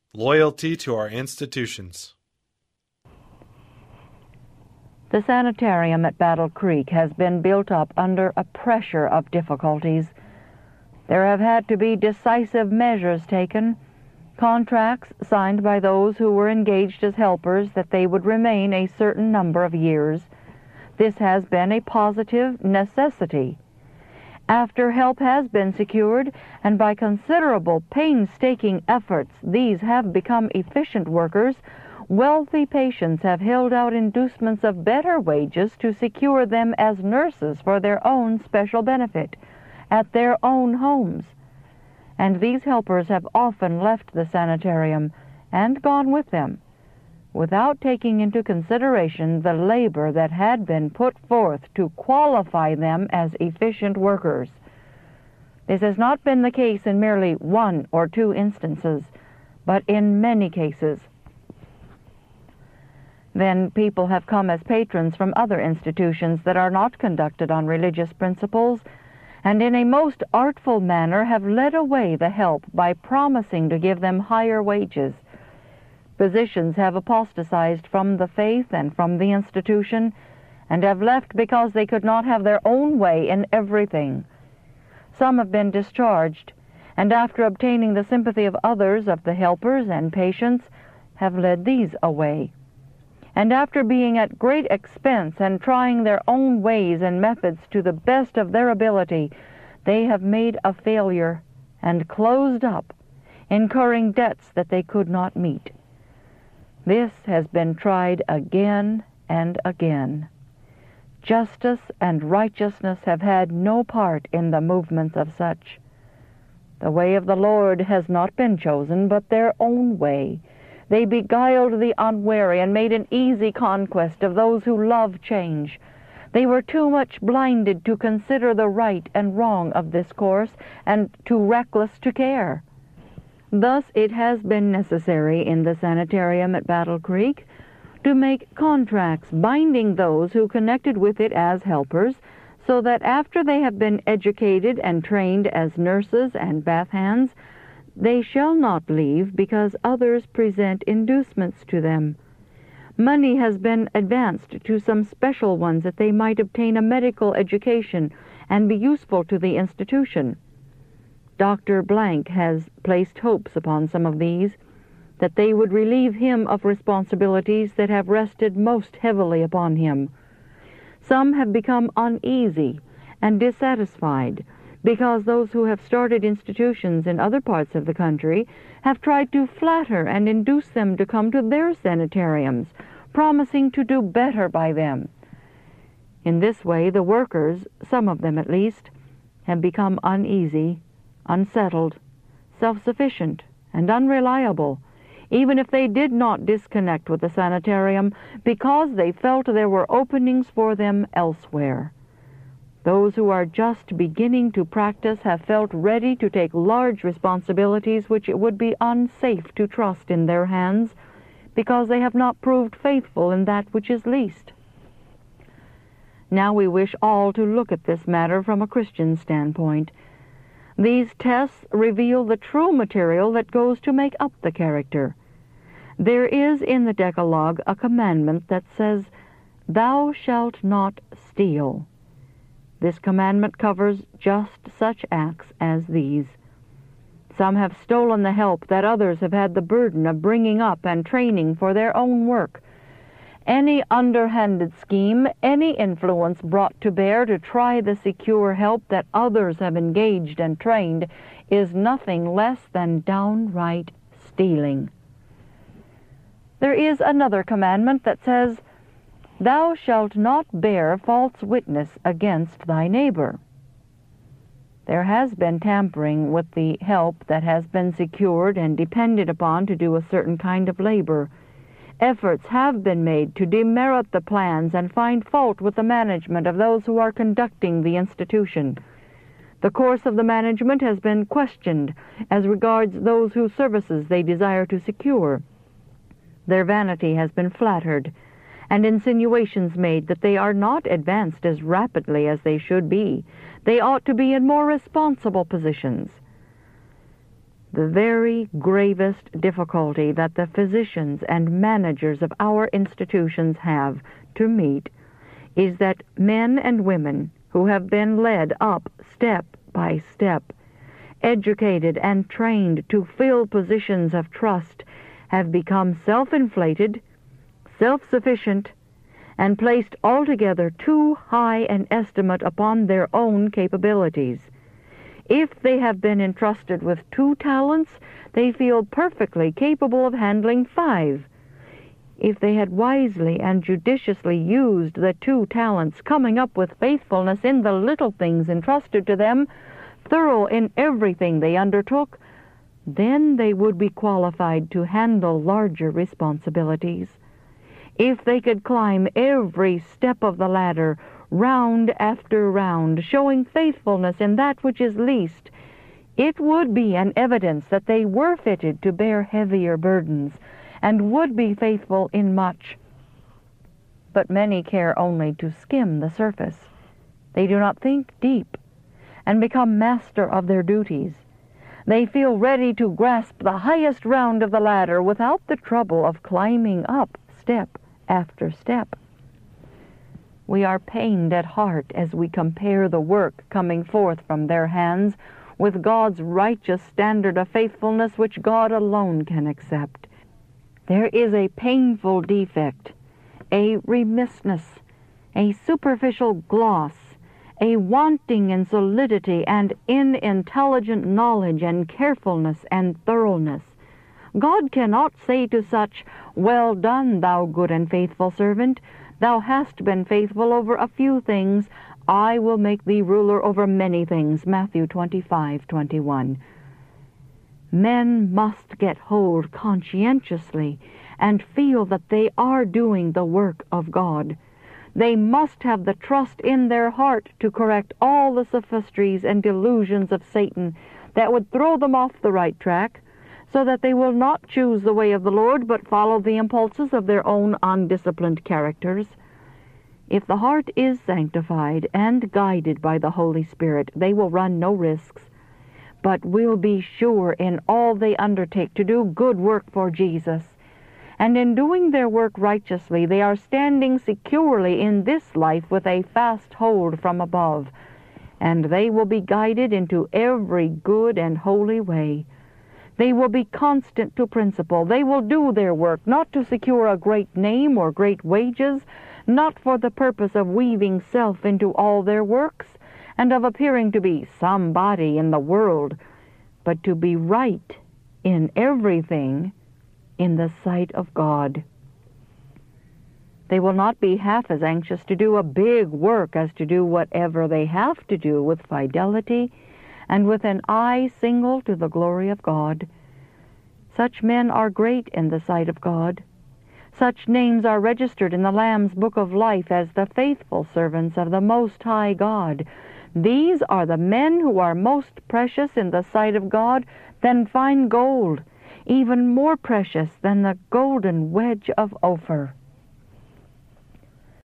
Loyalty to our institutions. The sanitarium at Battle Creek has been built up under a pressure of difficulties. There have had to be decisive measures taken, contracts signed by those who were engaged as helpers that they would remain a certain number of years. This has been a positive necessity. After help has been secured, and by considerable painstaking efforts these have become efficient workers, wealthy patients have held out inducements of better wages to secure them as nurses for their own special benefit, at their own homes. And these helpers have often left the sanitarium and gone with them, without taking into consideration the labor that had been put forth to qualify them as efficient workers. This has not been the case in merely one or two instances, but in many cases. Then people have come as patrons from other institutions that are not conducted on religious principles, and in a most artful manner have led away the help by promising to give them higher wages. Physicians have apostatized from the faith and from the institution, and have left because they could not have their own way in everything. Some have been discharged, and after obtaining the sympathy of others, of the helpers and patients, have led these away. And after being at great expense and trying their own ways and methods to the best of their ability, they have made a failure and closed up, incurring debts that they could not meet. This has been tried again and again. Justice and righteousness have had no part in the movements of such. The way of the Lord has not been chosen, but their own way. They beguiled the unwary and made an easy conquest of those who love change. They were too much blinded to consider the right and wrong of this course, and too reckless to care. Thus it has been necessary in the sanitarium at Battle Creek to make contracts binding those who connected with it as helpers, so that after they have been educated and trained as nurses and bath hands, they shall not leave because others present inducements to them. Money has been advanced to some special ones that they might obtain a medical education and be useful to the institution. Dr. Blank has placed hopes upon some of these, that they would relieve him of responsibilities that have rested most heavily upon him. Some have become uneasy and dissatisfied because those who have started institutions in other parts of the country have tried to flatter and induce them to come to their sanitariums, promising to do better by them. In this way, the workers, some of them at least, have become uneasy, unsettled, self-sufficient, and unreliable, even if they did not disconnect with the sanitarium, because they felt there were openings for them elsewhere. Those who are just beginning to practice have felt ready to take large responsibilities which it would be unsafe to trust in their hands, because they have not proved faithful in that which is least. Now we wish all to look at this matter from a Christian standpoint. These tests reveal the true material that goes to make up the character. There is in the Decalogue a commandment that says, "Thou shalt not steal." This commandment covers just such acts as these. Some have stolen the help that others have had the burden of bringing up and training for their own work. Any underhanded scheme, any influence brought to bear to try the secure help that others have engaged and trained is nothing less than downright stealing. There is another commandment that says, "Thou shalt not bear false witness against thy neighbor." There has been tampering with the help that has been secured and depended upon to do a certain kind of labor. Efforts have been made to demerit the plans and find fault with the management of those who are conducting the institution. The course of the management has been questioned as regards those whose services they desire to secure. Their vanity has been flattered, and insinuations made that they are not advanced as rapidly as they should be. They ought to be in more responsible positions. The very gravest difficulty that the physicians and managers of our institutions have to meet is that men and women who have been led up step by step, educated and trained to fill positions of trust, have become self-inflated, self-sufficient, and placed altogether too high an estimate upon their own capabilities. If they have been entrusted with 2 talents, they feel perfectly capable of handling 5. If they had wisely and judiciously used the 2 talents, coming up with faithfulness in the little things entrusted to them, thorough in everything they undertook, then they would be qualified to handle larger responsibilities. If they could climb every step of the ladder, round after round, showing faithfulness in that which is least, it would be an evidence that they were fitted to bear heavier burdens, and would be faithful in much. But many care only to skim the surface. They do not think deep, and become master of their duties. They feel ready to grasp the highest round of the ladder without the trouble of climbing up step after step. We are pained at heart as we compare the work coming forth from their hands with God's righteous standard of faithfulness which God alone can accept. There is a painful defect, a remissness, a superficial gloss, a wanting in solidity and in intelligent knowledge and carefulness and thoroughness. God cannot say to such, "Well done, thou good and faithful servant. Thou hast been faithful over a few things. I will make thee ruler over many things." Matthew 25:21. Men must get hold conscientiously and feel that they are doing the work of God. They must have the trust in their heart to correct all the sophistries and delusions of Satan that would throw them off the right track, so that they will not choose the way of the Lord, but follow the impulses of their own undisciplined characters. If the heart is sanctified and guided by the Holy Spirit, they will run no risks, but will be sure in all they undertake to do good work for Jesus. And in doing their work righteously, they are standing securely in this life with a fast hold from above, and they will be guided into every good and holy way. They will be constant to principle. They will do their work, not to secure a great name or great wages, not for the purpose of weaving self into all their works, and of appearing to be somebody in the world, but to be right in everything in the sight of God. They will not be half as anxious to do a big work as to do whatever they have to do with fidelity and with an eye single to the glory of God. Such men are great in the sight of God. Such names are registered in the Lamb's Book of Life as the faithful servants of the Most High God. These are the men who are most precious in the sight of God than fine gold, even more precious than the golden wedge of Ophir.